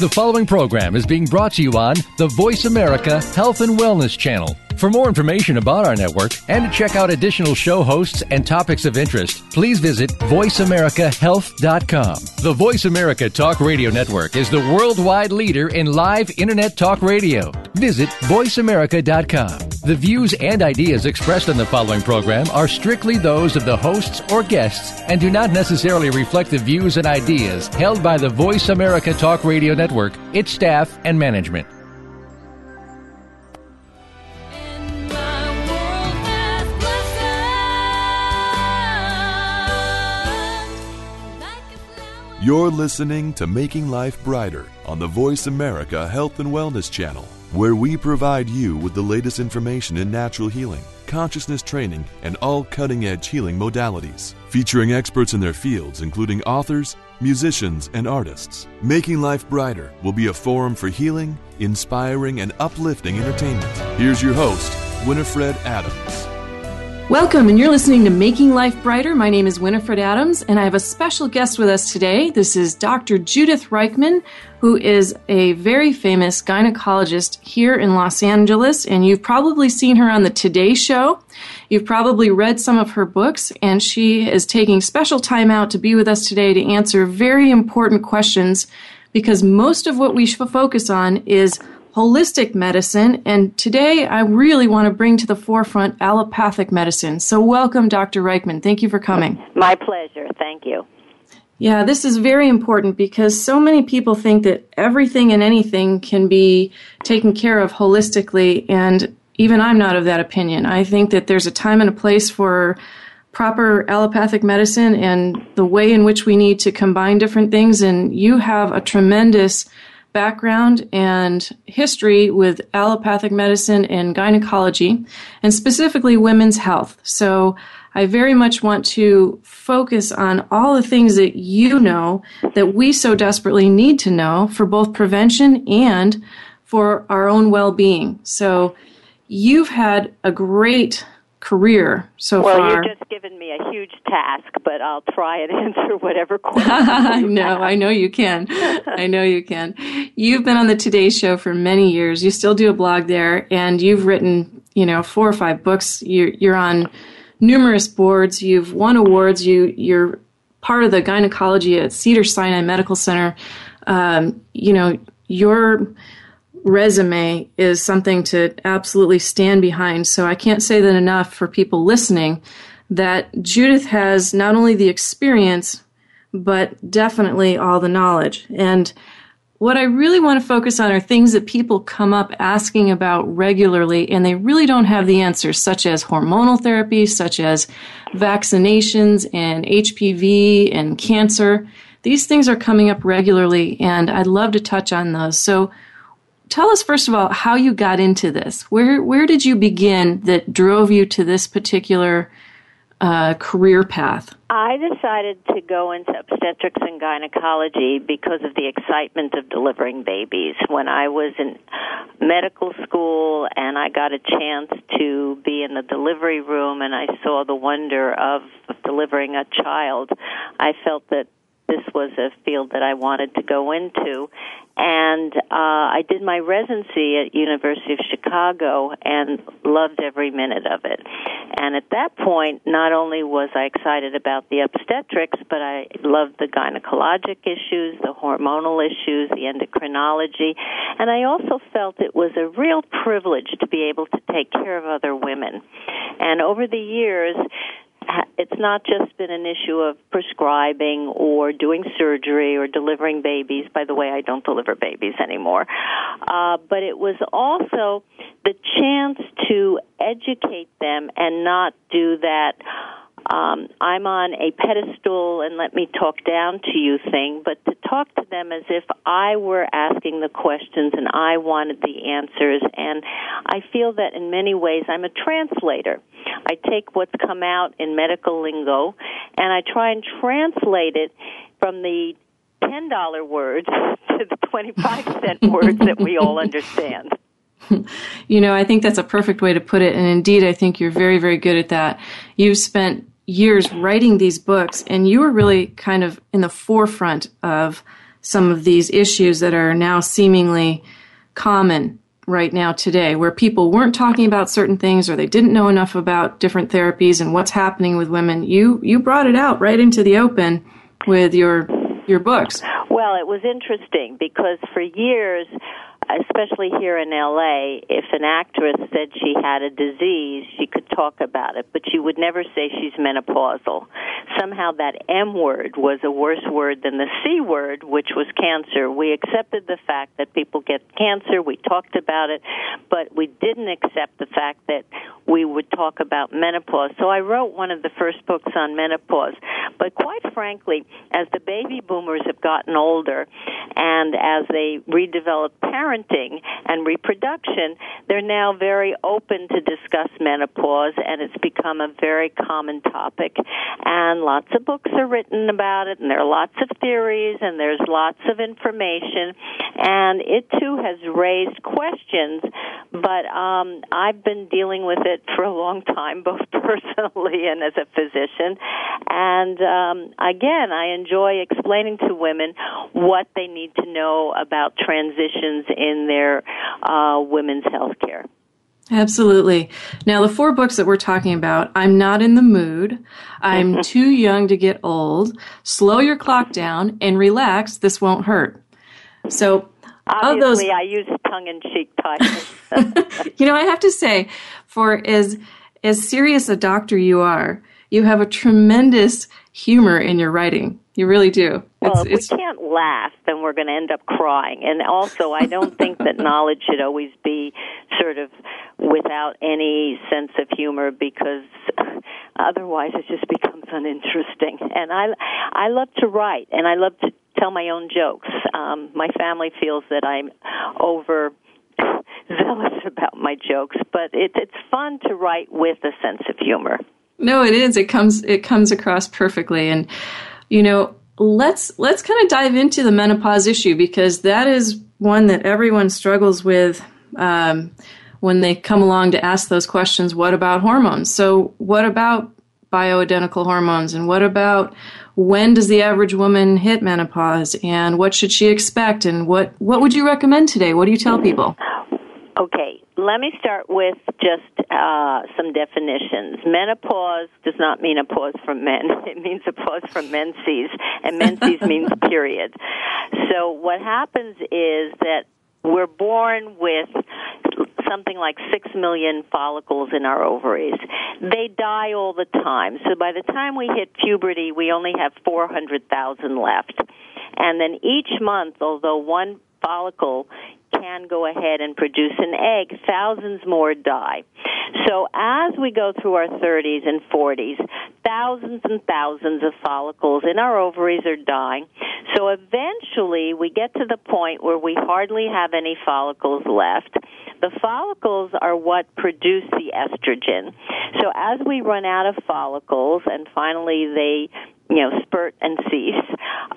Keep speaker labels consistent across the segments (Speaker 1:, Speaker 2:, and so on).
Speaker 1: The following program is being brought to you on the Voice America Health and Wellness Channel. For more information about our network and to check out additional show hosts and topics of interest, please visit voiceamericahealth.com. The Voice America Talk Radio Network is the worldwide leader in live Internet talk radio. Visit voiceamerica.com. The views and ideas expressed on the following program are strictly those of the hosts or guests and do not necessarily reflect the views and ideas held by the Voice America Talk Radio Network, its staff, and management.
Speaker 2: You're listening to Making Life Brighter on the Voice America Health and Wellness Channel, where we provide you with the latest information in natural healing, consciousness training, and all cutting-edge healing modalities, featuring experts in their fields, including authors, musicians, and artists. Making Life Brighter will be a forum for healing, inspiring, and uplifting entertainment. Here's your host, Winifred Adams.
Speaker 3: Welcome, and you're listening to Making Life Brighter. My name is Winifred Adams, and I have a special guest with us today. This is Dr. Judith Reichman, who is a very famous gynecologist here in Los Angeles, and you've probably seen her on the Today Show. You've probably read some of her books, and she is taking special time out to be with us today to answer very important questions, because most of what we should focus on is holistic medicine, and today I really want to bring to the forefront allopathic medicine. So welcome, Dr. Reichman. Thank you for coming.
Speaker 4: My pleasure. Thank you.
Speaker 3: Yeah, this is very important because so many people think that everything and anything can be taken care of holistically, and even I'm not of that opinion. I think that there's a time and a place for proper allopathic medicine and the way in which we need to combine different things, and you have a tremendous background and history with allopathic medicine and gynecology, and specifically women's health. So I very much want to focus on all the things that you know that we so desperately need to know for both prevention and for our own well-being. So you've had a great career so far.
Speaker 4: Well, you're just giving me a huge task, but I'll try and answer whatever questions
Speaker 3: I know you can. I know you can. You've been on the Today Show for many years. You still do a blog there, and you've written, 4 or 5 books. You're on numerous boards. You've won awards. You're part of the gynecology at Cedars-Sinai Medical Center. Your resume is something to absolutely stand behind. So I can't say that enough for people listening, that Judith has not only the experience, but definitely all the knowledge. And what I really want to focus on are things that people come up asking about regularly, and they really don't have the answers, such as hormonal therapy, such as vaccinations and HPV and cancer. These things are coming up regularly, and I'd love to touch on those. So tell us, first of all, how you got into this. Where did you begin that drove you to this particular career path?
Speaker 4: I decided to go into obstetrics and gynecology because of the excitement of delivering babies. When I was in medical school and I got a chance to be in the delivery room and I saw the wonder of delivering a child, I felt that this was a field that I wanted to go into. And I did my residency at University of Chicago and loved every minute of it. And at that point, not only was I excited about the obstetrics, but I loved the gynecologic issues, the hormonal issues, the endocrinology. And I also felt it was a real privilege to be able to take care of other women. And over the years, it's not just been an issue of prescribing or doing surgery or delivering babies. By the way, I don't deliver babies anymore. But it was also the chance to educate them and not do that I'm on a pedestal and let me talk down to you thing, but to talk to them as if I were asking the questions and I wanted the answers. And I feel that in many ways I'm a translator. I take what's come out in medical lingo and I try and translate it from the $10 words to the 25-cent words that we all understand.
Speaker 3: I think that's a perfect way to put it. And indeed, I think you're very, very good at that. You've spent years writing these books, and you were really kind of in the forefront of some of these issues that are now seemingly common right now today, where people weren't talking about certain things or they didn't know enough about different therapies and what's happening with women. You brought it out right into the open with your books.
Speaker 4: Well, it was interesting because for years, especially here in L.A., if an actress said she had a disease, she could talk about it, but she would never say she's menopausal. Somehow that M word was a worse word than the C word, which was cancer. We accepted the fact that people get cancer. We talked about it, but we didn't accept the fact that we would talk about menopause. So I wrote one of the first books on menopause. But quite frankly, as the baby boomers have gotten older and as they redevelop parenting and reproduction, they're now very open to discuss menopause, and it's become a very common topic. And lots of books are written about it, and there are lots of theories, and there's lots of information. And it, too, has raised questions, but I've been dealing with it for a long time, both personally and as a physician. And, again, I enjoy explaining to women what they need to know about transitions in their women's health care.
Speaker 3: Absolutely. Now, the 4 books that we're talking about, I'm Not in the Mood, I'm Too Young to Get Old, Slow Your Clock Down, and Relax, This Won't Hurt. So,
Speaker 4: obviously, I use tongue-in-cheek titles.
Speaker 3: I have to say, for as serious a doctor you are, you have a tremendous humor in your writing. You really do.
Speaker 4: Well, if we can't laugh, then we're going to end up crying. And also, I don't think that knowledge should always be sort of without any sense of humor, because otherwise it just becomes uninteresting. And I love to write, and I love to tell my own jokes. My family feels that I'm over zealous about my jokes, but it's fun to write with a sense of humor.
Speaker 3: No, it is. It comes across perfectly. And, let's kind of dive into the menopause issue, because that is one that everyone struggles with when they come along to ask those questions. What about hormones? So what about bioidentical hormones? And what about when does the average woman hit menopause? And what should she expect? And what would you recommend today? What do you tell people?
Speaker 4: Okay, let me start with just some definitions. Menopause does not mean a pause from men. It means a pause from menses, and menses means period. So what happens is that we're born with something like 6 million follicles in our ovaries. They die all the time. So by the time we hit puberty, we only have 400,000 left. And then each month, although one follicle can go ahead and produce an egg, thousands more die. So as we go through our 30s and 40s, thousands and thousands of follicles in our ovaries are dying. So eventually we get to the point where we hardly have any follicles left. The follicles are what produce the estrogen. So as we run out of follicles and finally they spurt and cease,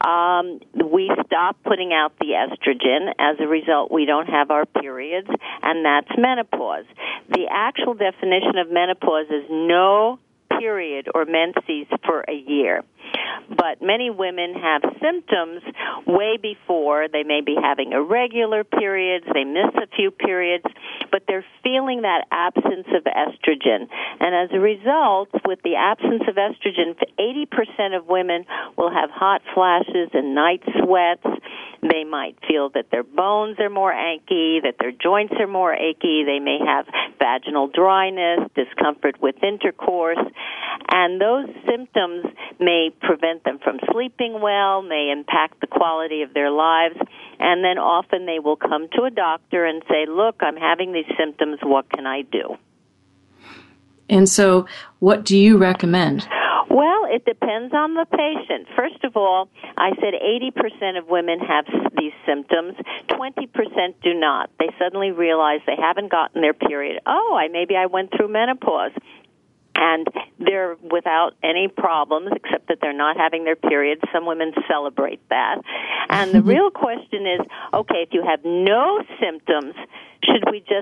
Speaker 4: we stop putting out the estrogen. As a result, we don't have our periods, and that's menopause. The actual definition of menopause is no period or menses for a year. But many women have symptoms way before. They may be having irregular periods, they miss a few periods, but they're feeling that absence of estrogen. And as a result, with the absence of estrogen, 80% of women will have hot flashes and night sweats. They might feel that their bones are more achy, that their joints are more achy. They may have vaginal dryness, discomfort with intercourse. And those symptoms may prevent them from sleeping well, may impact the quality of their lives. And then often they will come to a doctor and say, look, I'm having these symptoms. What can I do?
Speaker 3: And so what do you recommend?
Speaker 4: Well, it depends on the patient. First of all, I said 80% of women have these symptoms. 20% do not. They suddenly realize they haven't gotten their period. Maybe I went through menopause. And they're without any problems, except that they're not having their periods. Some women celebrate that. And the real question is, okay, if you have no symptoms, should we just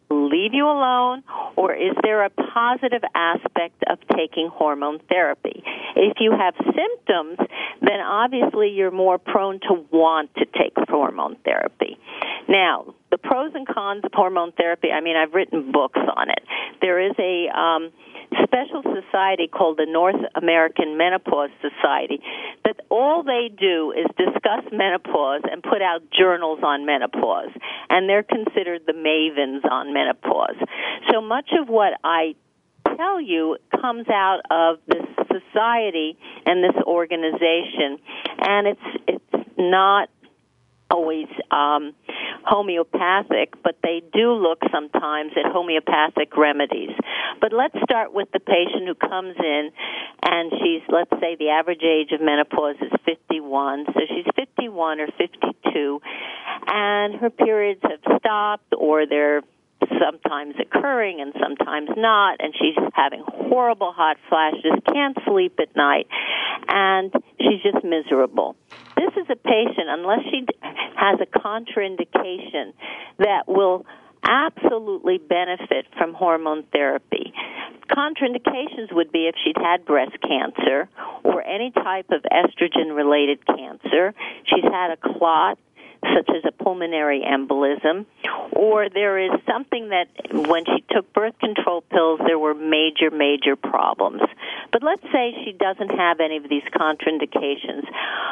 Speaker 4: leave you alone, or is there a positive aspect of taking hormone therapy? If you have symptoms, then obviously you're more prone to want to take hormone therapy. Now, the pros and cons of hormone therapy, I mean, I've written books on it. There is a special society called the North American Menopause Society that all they do is discuss menopause and put out journals on menopause, and they're considered the mavens on menopause. So much of what I tell you comes out of this society and this organization, and it's not always homeopathic, but they do look sometimes at homeopathic remedies. But let's start with the patient who comes in, and she's, let's say the average age of menopause is 51, so she's 51 or 52, and her periods have stopped, or they're sometimes occurring and sometimes not, and she's having horrible hot flashes, can't sleep at night, and she's just miserable. This is a patient, unless she has a contraindication, that will absolutely benefit from hormone therapy. Contraindications would be if she'd had breast cancer or any type of estrogen-related cancer, she's had a clot, such as a pulmonary embolism, or there is something that when she took birth control pills, there were major, major problems. But let's say she doesn't have any of these contraindications.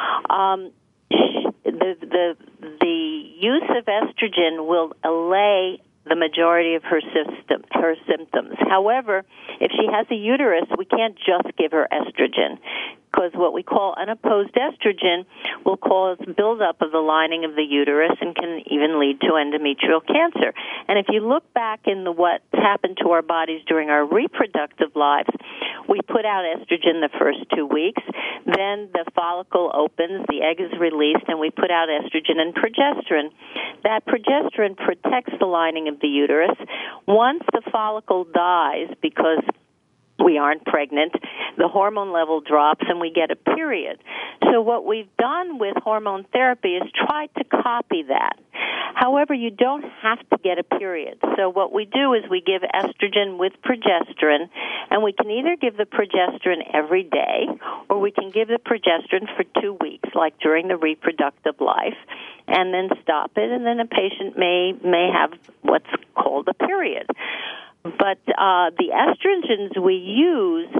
Speaker 4: The use of estrogen will allay the majority of her symptoms. However, if she has a uterus, we can't just give her estrogen, because what we call unopposed estrogen will cause buildup of the lining of the uterus and can even lead to endometrial cancer. And if you look back in what happened to our bodies during our reproductive lives, we put out estrogen the first 2 weeks, then the follicle opens, the egg is released, and we put out estrogen and progesterone. That progesterone protects the lining of the uterus. Once the follicle dies, because we aren't pregnant, the hormone level drops and we get a period. So what we've done with hormone therapy is try to copy that. However, you don't have to get a period. So what we do is we give estrogen with progesterone, and we can either give the progesterone every day or we can give the progesterone for 2 weeks, like during the reproductive life, and then stop it, and then a patient may have what's called a period. But the estrogens we use,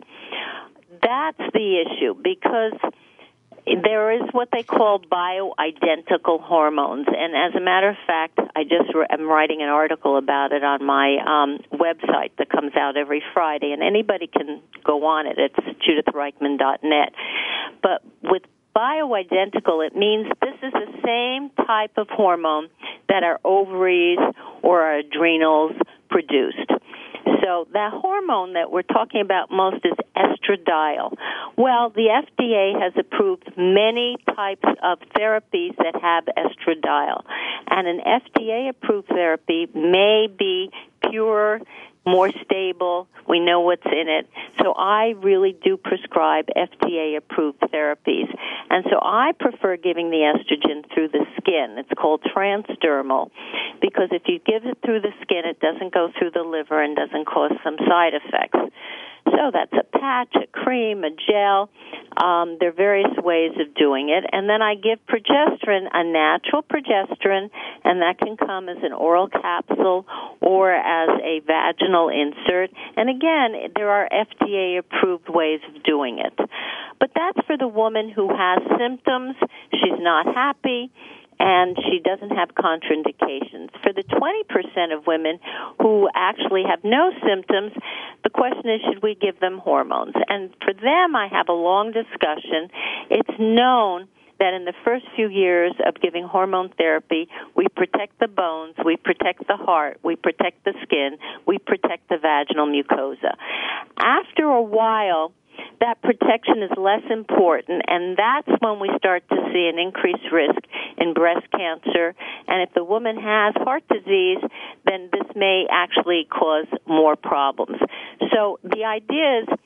Speaker 4: that's the issue, because there is what they call bioidentical hormones. And as a matter of fact, I just am writing an article about it on my website that comes out every Friday, and anybody can go on it. It's judithreichman.net. But with bioidentical, it means this is the same type of hormone that our ovaries or our adrenals produced. So that hormone that we're talking about most is estradiol. Well, the FDA has approved many types of therapies that have estradiol. And an FDA-approved therapy may be pure, more stable. We know what's in it. So I really do prescribe FDA-approved therapies. And so I prefer giving the estrogen through the skin. It's called transdermal, because if you give it through the skin, it doesn't go through the liver and doesn't cause some side effects. So that's a patch, a cream, a gel. There are various ways of doing it. And then I give progesterone, a natural progesterone, and that can come as an oral capsule or as a vaginal insert. And again, there are FDA-approved ways of doing it. But that's for the woman who has symptoms, she's not happy, and she doesn't have contraindications. For the 20% of women who actually have no symptoms, the question is, should we give them hormones? And for them, I have a long discussion. It's known that in the first few years of giving hormone therapy, we protect the bones, we protect the heart, we protect the skin, we protect the vaginal mucosa. After a while, that protection is less important, and that's when we start to see an increased risk in breast cancer. And if the woman has heart disease, then this may actually cause more problems. So the idea is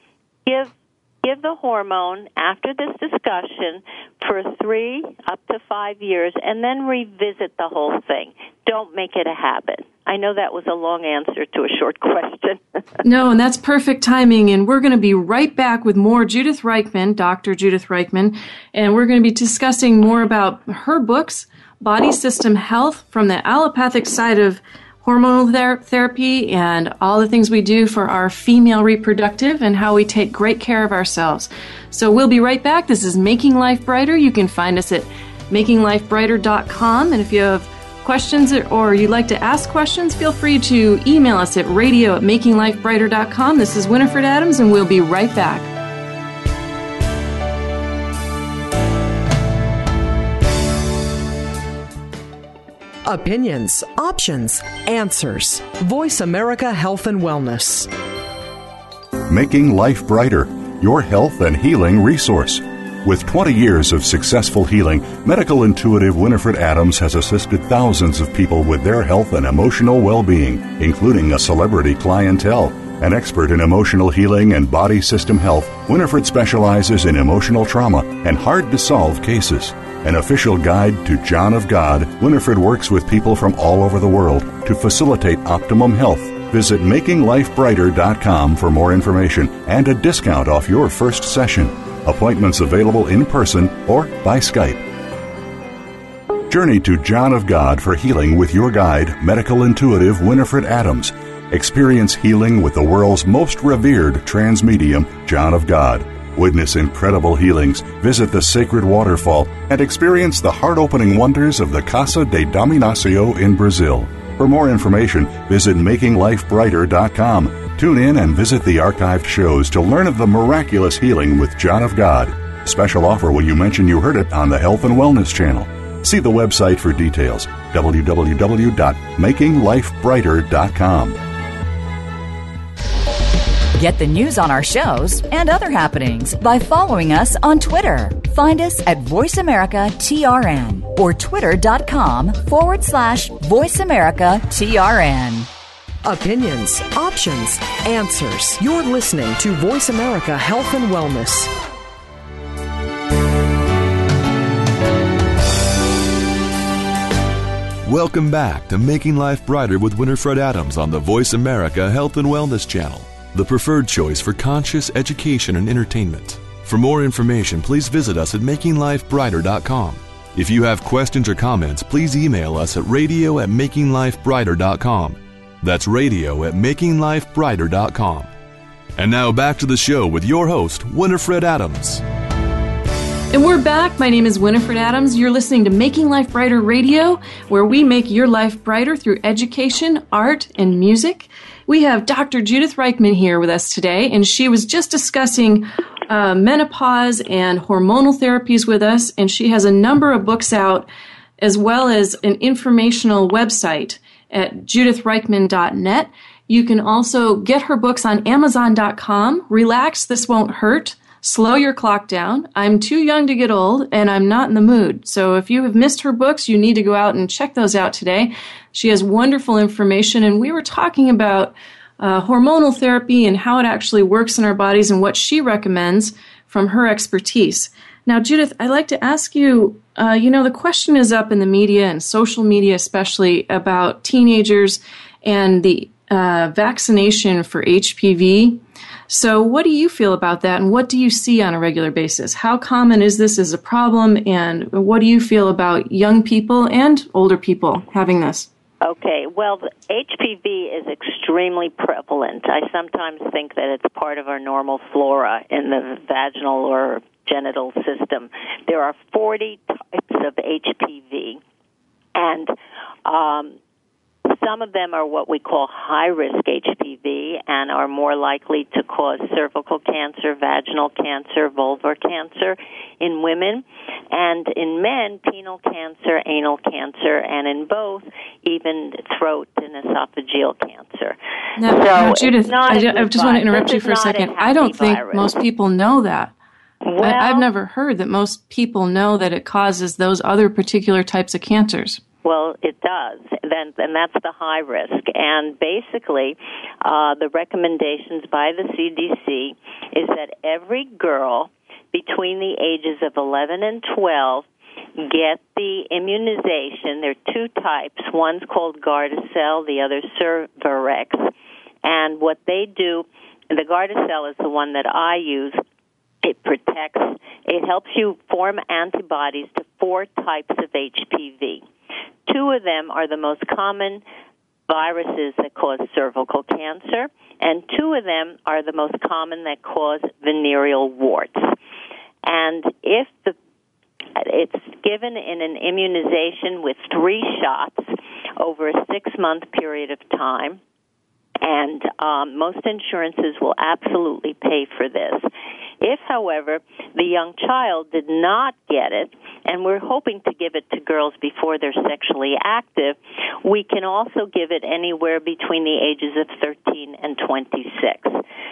Speaker 4: give the hormone after this discussion for 3 up to 5 years, and then revisit the whole thing. Don't make it a habit. I know that was a long answer to a short question.
Speaker 3: No, and that's perfect timing. And we're going to be right back with more Judith Reichman, Dr. Judith Reichman, and we're going to be discussing more about her books, Body System Health, from the allopathic side of hormonal therapy and all the things we do for our female reproductive and how we take great care of ourselves. So we'll be right back. This is Making Life Brighter. You can find us at makinglifebrighter.com. And if you have questions or you'd like to ask questions, feel free to email us at radio@makinglifebrighter.com. This is Winifred Adams, and we'll be right back.
Speaker 5: Opinions, options, answers. Voice America Health and Wellness.
Speaker 6: Making Life Brighter, your health and healing resource. With 20 years of successful healing, medical intuitive Winifred Adams has assisted thousands of people with their health and emotional well-being, including a celebrity clientele. An expert in emotional healing and body system health, Winifred specializes in emotional trauma and hard-to-solve cases. An official guide to John of God, Winifred works with people from all over the world to facilitate optimum health. Visit makinglifebrighter.com for more information and a discount off your first session. Appointments available in person or by Skype. Journey to John of God for healing with your guide, medical intuitive Winifred Adams. Experience healing with the world's most revered transmedium, John of God. Witness incredible healings, visit the sacred waterfall, and experience the heart-opening wonders of the Casa de Dominacio in Brazil. For more information, visit makinglifebrighter.com. Tune in and visit the archived shows to learn of the miraculous healing with John of God. Special offer when you mention you heard it on the Health and Wellness Channel. See the website for details, www.makinglifebrighter.com.
Speaker 7: Get the news on our shows and other happenings by following us on Twitter. Find us at VoiceAmericaTRN or twitter.com/VoiceAmericaTRN.
Speaker 5: Opinions, options, answers. You're listening to Voice America Health and Wellness.
Speaker 2: Welcome back to Making Life Brighter with Winifred Adams on the Voice America Health and Wellness Channel, the preferred choice for conscious education and entertainment. For more information, please visit us at makinglifebrighter.com. If you have questions or comments, please email us at radio@makinglifebrighter.com. That's radio@makinglifebrighter.com. And now back to the show with your host, Winifred Adams.
Speaker 3: And we're back. My name is Winifred Adams. You're listening to Making Life Brighter Radio, where we make your life brighter through education, art, and music. We have Dr. Judith Reichman here with us today, and she was just discussing menopause and hormonal therapies with us, and she has a number of books out, as well as an informational website at judithreichman.net. You can also get her books on Amazon.com. Relax, This Won't Hurt. Slow Your Clock Down. I'm Too Young to Get Old, and I'm Not in the Mood. So if you have missed her books, you need to go out and check those out today. She has wonderful information, and we were talking about hormonal therapy and how it actually works in our bodies and what she recommends from her expertise. Now, Judith, I'd like to ask you, the question is up in the media and social media especially about teenagers and the vaccination for HPV. So what do you feel about that, and what do you see on a regular basis? How common is this as a problem, and what do you feel about young people and older people having this?
Speaker 4: Okay, well, the HPV is extremely prevalent. I sometimes think that it's part of our normal flora in the vaginal or genital system. There are 40 types of HPV, and some of them are what we call high-risk HPV and are more likely to cause cervical cancer, vaginal cancer, vulvar cancer in women, and in men, penile cancer, anal cancer, and in both, even throat and esophageal cancer.
Speaker 3: Now, Judith, I just want to interrupt you for a second. I don't think most people know that. Well, I've never heard that most people know that it causes those other particular types of cancers.
Speaker 4: Well, it does, and that's the high risk. And basically, the recommendations by the CDC is that every girl between the ages of 11 and 12 get the immunization. There are two types. One's called Gardasil, the other Cervarix. And what they do, the Gardasil is the one that I use. It helps you form antibodies to 4 types of HPV. 2 of them are the most common viruses that cause cervical cancer, and 2 of them are the most common that cause venereal warts. And if it's given in an immunization with 3 shots over a 6-month period of time, and most insurances will absolutely pay for this. If, however, the young child did not get it, and we're hoping to give it to girls before they're sexually active, we can also give it anywhere between the ages of 13 and 26.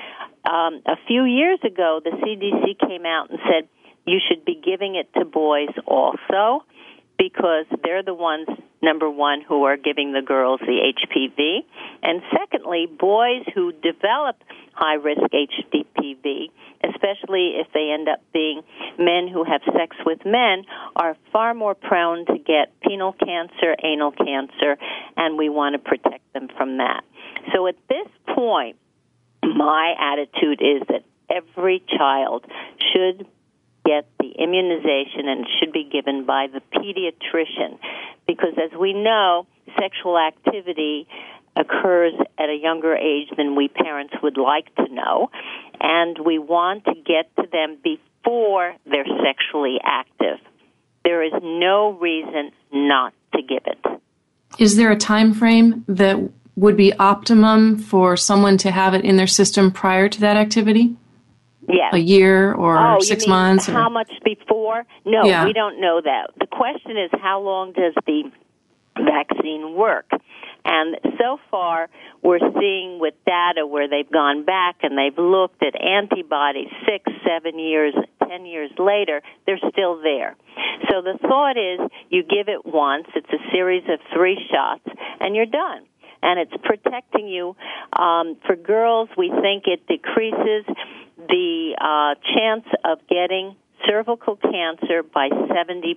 Speaker 4: A few years ago, the CDC came out and said you should be giving it to boys also, because they're the ones, number one, who are giving the girls the HPV. And secondly, boys who develop high-risk HPV, especially if they end up being men who have sex with men, are far more prone to get penile cancer, anal cancer, and we want to protect them from that. So at this point, my attitude is that every child should get the immunization, and it should be given by the pediatrician, because as we know, sexual activity occurs at a younger age than we parents would like to know, and we want to get to them before they're sexually active. There is no reason not to give it.
Speaker 3: Is there a time frame that would be optimum for someone to have it in their system prior to that activity?
Speaker 4: Yes.
Speaker 3: A year or 6 months?
Speaker 4: How much before? No, we don't know that. The question is, how long does the vaccine work? And so far, we're seeing with data where they've gone back and they've looked at antibodies 6, 7 years, 10 years later, they're still there. So the thought is you give it once, it's a series of 3 shots, and you're done. And it's protecting you. For girls, we think it decreases the chance of getting cervical cancer by 70%.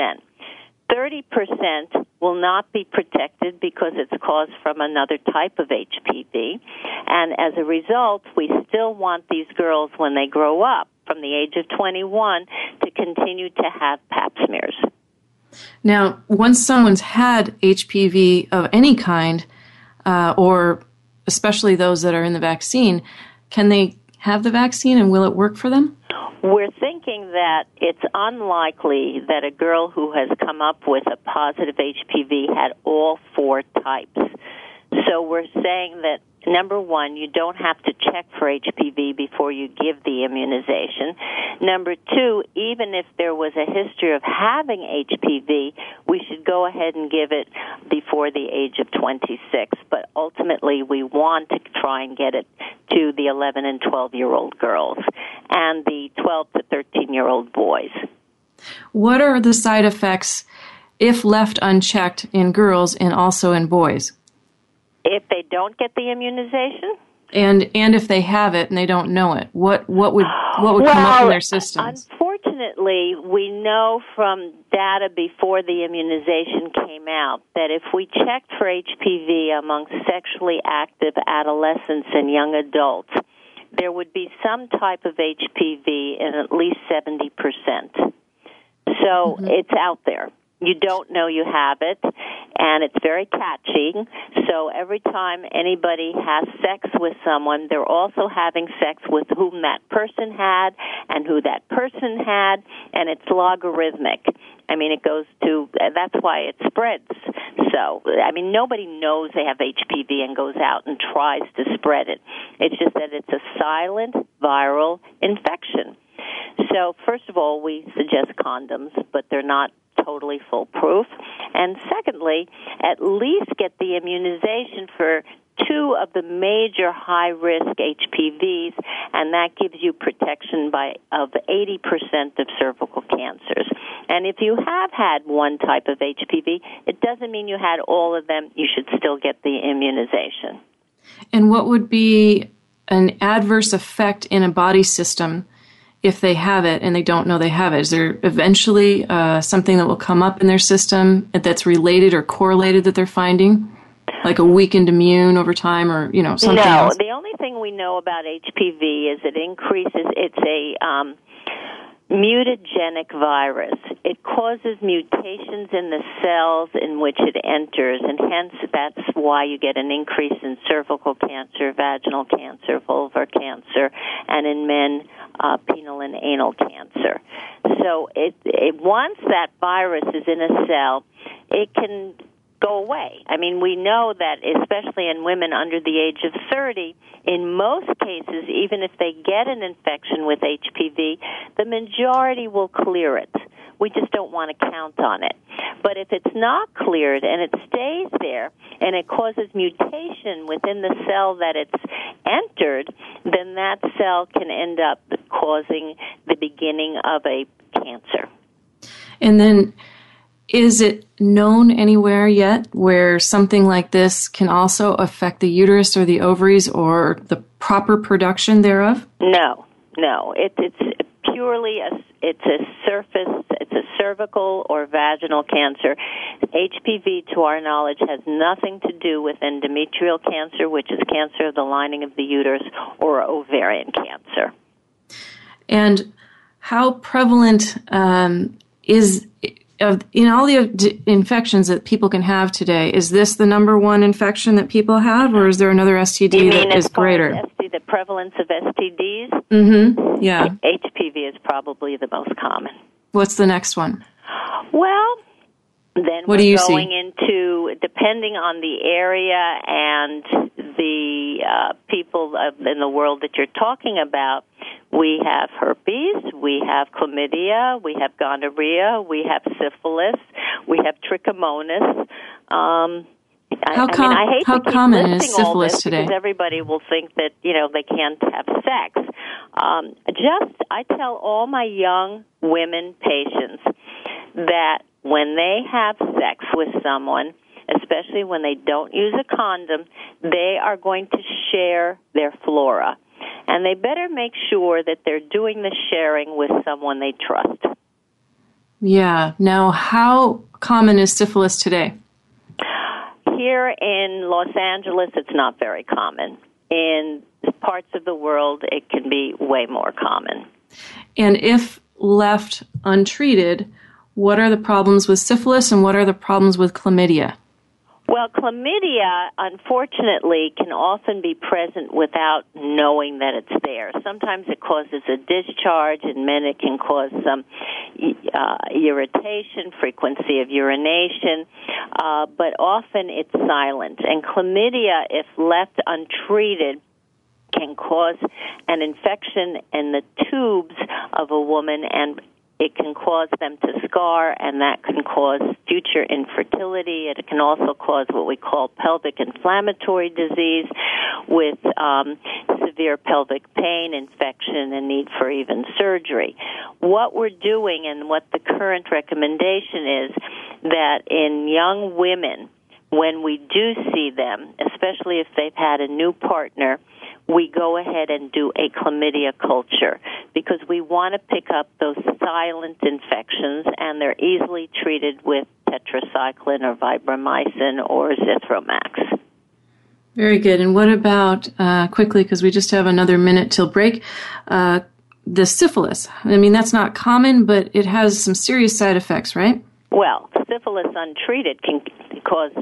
Speaker 4: 30% will not be protected because it's caused from another type of HPV. And as a result, we still want these girls, when they grow up, from the age of 21, to continue to have pap smears.
Speaker 3: Now, once someone's had HPV of any kind, or especially those that are in the vaccine, can they have the vaccine and will it work for them?
Speaker 4: We're thinking that it's unlikely that a girl who has come up with a positive HPV had all 4 types. So we're saying that, number one, you don't have to check for HPV before you give the immunization. Number two, even if there was a history of having HPV, we should go ahead and give it before the age of 26. But ultimately, we want to try and get it to the 11 and 12-year-old girls and the 12 to 13-year-old boys.
Speaker 3: What are the side effects, if left unchecked, in girls and also in boys?
Speaker 4: If they don't get the immunization?
Speaker 3: And if they have it and they don't know it, what would come up in their systems?
Speaker 4: Unfortunately, we know from data before the immunization came out that if we checked for HPV among sexually active adolescents and young adults, there would be some type of HPV in at least 70%. So it's out there. You don't know you have it, and it's very catching. So every time anybody has sex with someone, they're also having sex with whom that person had and who that person had, and it's logarithmic. I mean, it goes to, that's why it spreads. So, I mean, nobody knows they have HPV and goes out and tries to spread it. It's just that it's a silent viral infection. So, first of all, we suggest condoms, but they're not totally foolproof. And secondly, at least get the immunization for 2 of the major high-risk HPVs, and that gives you protection of 80% of cervical cancers. And if you have had one type of HPV, it doesn't mean you had all of them. You should still get the immunization.
Speaker 3: And what would be an adverse effect in a body system if they have it and they don't know they have it? Is there eventually something that will come up in their system that's related or correlated that they're finding? Like a weakened immune over time or, something else?
Speaker 4: No, the only thing we know about HPV is it increases, it's a mutagenic virus. It causes mutations in the cells in which it enters, and hence that's why you get an increase in cervical cancer, vaginal cancer, vulvar cancer, and in men, penile and anal cancer. So once that virus is in a cell, it can go away. I mean, we know that especially in women under the age of 30, in most cases, even if they get an infection with HPV, the majority will clear it. We just don't want to count on it. But if it's not cleared and it stays there and it causes mutation within the cell that it's entered, then that cell can end up causing the beginning of a cancer.
Speaker 3: And then, is it known anywhere yet where something like this can also affect the uterus or the ovaries or the proper production thereof?
Speaker 4: No. It's purely it's a cervical or vaginal cancer. HPV, to our knowledge, has nothing to do with endometrial cancer, which is cancer of the lining of the uterus, or ovarian cancer.
Speaker 3: And how prevalent is in all the infections that people can have today, is this the number one infection that people have, or is there another STD that is greater?
Speaker 4: The prevalence of STDs?
Speaker 3: Mm-hmm. Yeah.
Speaker 4: HPV is probably the most common.
Speaker 3: What's the next one?
Speaker 4: Well, then
Speaker 3: what
Speaker 4: we're going into, depending on the area and the people in the world that you're talking about, we have herpes, we have chlamydia, we have gonorrhea, we have syphilis, we have trichomonas.
Speaker 3: How common is syphilis today?
Speaker 4: Because everybody will think that, they can't have sex. I tell all my young women patients that when they have sex with someone, especially when they don't use a condom, they are going to share their flora. And they better make sure that they're doing the sharing with someone they trust.
Speaker 3: Yeah. Now, how common is syphilis today?
Speaker 4: Here in Los Angeles, it's not very common. In parts of the world, it can be way more common.
Speaker 3: And if left untreated, what are the problems with syphilis and what are the problems with chlamydia?
Speaker 4: Well, chlamydia, unfortunately, can often be present without knowing that it's there. Sometimes it causes a discharge. In men, it can cause some irritation, frequency of urination, but often it's silent. And chlamydia, if left untreated, can cause an infection in the tubes of a woman, and it can cause them to scar, and that can cause future infertility. It can also cause what we call pelvic inflammatory disease with severe pelvic pain, infection, and need for even surgery. What we're doing and what the current recommendation is that in young women, when we do see them, especially if they've had a new partner, we go ahead and do a chlamydia culture because we want to pick up those silent infections, and they're easily treated with tetracycline or vibramycin or Zithromax.
Speaker 3: Very good. And what about, quickly, because we just have another minute till break, the syphilis? I mean, that's not common, but it has some serious side effects, right?
Speaker 4: Well, syphilis untreated can cause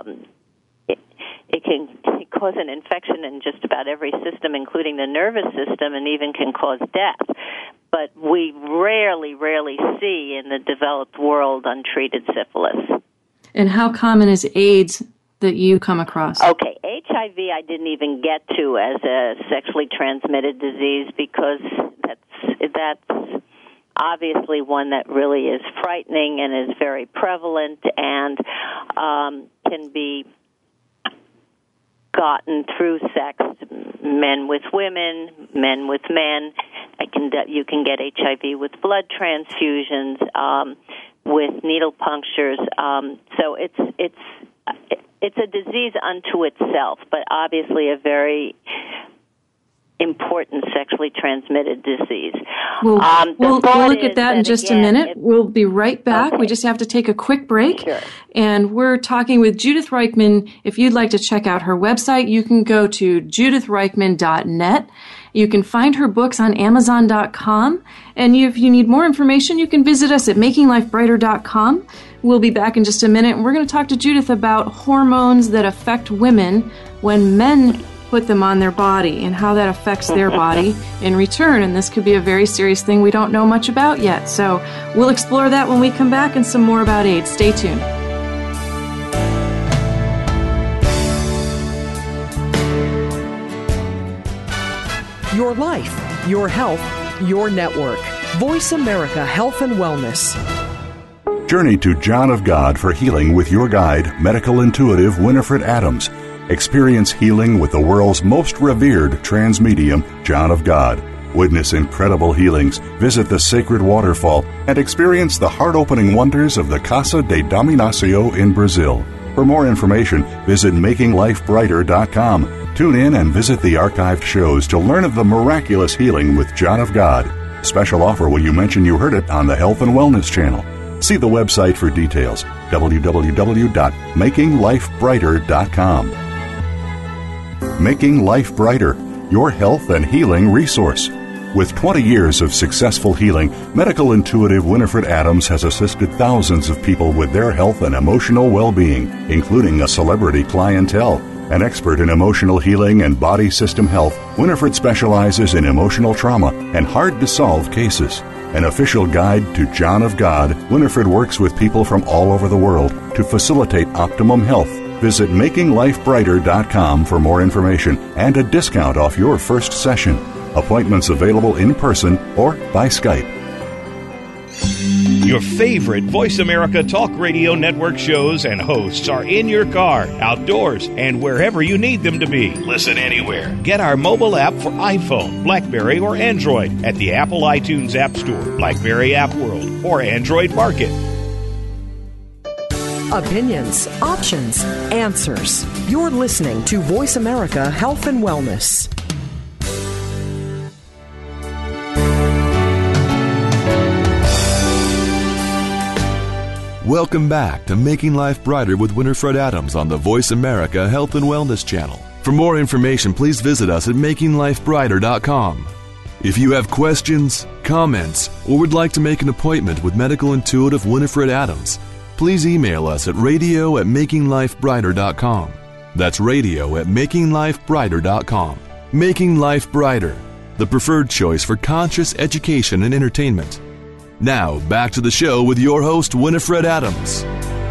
Speaker 4: it can cause an infection in just about every system, including the nervous system, and even can cause death. But we rarely see in the developed world untreated syphilis.
Speaker 3: And how common is AIDS that you come across?
Speaker 4: Okay, HIV I didn't even get to as a sexually transmitted disease because that's obviously one that really is frightening and is very prevalent and can be gotten through sex, men with women, men with men. You can get HIV with blood transfusions, with needle punctures. So it's a disease unto itself, but obviously a very important sexually transmitted disease.
Speaker 3: We'll look at that in just a minute. We'll be right back. Okay. We just have to take a quick break.
Speaker 4: Sure.
Speaker 3: And we're talking with Judith Reichman. If you'd like to check out her website, you can go to judithreichman.net. You can find her books on Amazon.com. And if you need more information, you can visit us at makinglifebrighter.com. We'll be back in just a minute, and we're going to talk to Judith about hormones that affect women when men put them on their body and how that affects their body in return. And this could be a very serious thing we don't know much about yet. So we'll explore that when we come back, and some more about AIDS. Stay tuned.
Speaker 5: Your life, your health, your network. Voice America Health and Wellness.
Speaker 6: Journey to John of God for healing with your guide, medical intuitive Winifred Adams. Experience healing with the world's most revered trans medium, John of God. Witness incredible healings, visit the sacred waterfall, and experience the heart-opening wonders of the Casa de Dominacio in Brazil. For more information, visit makinglifebrighter.com. Tune in and visit the archived shows to learn of the miraculous healing with John of God. Special offer when you mention you heard it on the Health and Wellness Channel. See the website for details, www.makinglifebrighter.com. Making Life Brighter, your health and healing resource. With 20 years of successful healing, medical intuitive Winifred Adams has assisted thousands of people with their health and emotional well-being, including a celebrity clientele. An expert in emotional healing and body system health, Winifred specializes in emotional trauma and hard-to-solve cases. An official guide to John of God, Winifred works with people from all over the world to facilitate optimum health. Visit makinglifebrighter.com for more information and a discount off your first session. Appointments available in person or by Skype.
Speaker 8: Your favorite Voice America Talk Radio Network shows and hosts are in your car, outdoors, and wherever you need them to be. Listen anywhere. Get our mobile app for iPhone, BlackBerry, or Android at the Apple iTunes App Store, BlackBerry App World, or Android Market.
Speaker 5: Opinions, options, answers. You're listening to Voice America Health and Wellness.
Speaker 2: Welcome back to Making Life Brighter with Winifred Adams on the Voice America Health and Wellness Channel. For more information, please visit us at makinglifebrighter.com. If you have questions, comments, or would like to make an appointment with medical intuitive Winifred Adams, please email us at radio@makinglifebrighter.com. That's radio@makinglifebrighter.com. Making Life Brighter, the preferred choice for conscious education and entertainment. Now, back to the show with your host, Winifred Adams.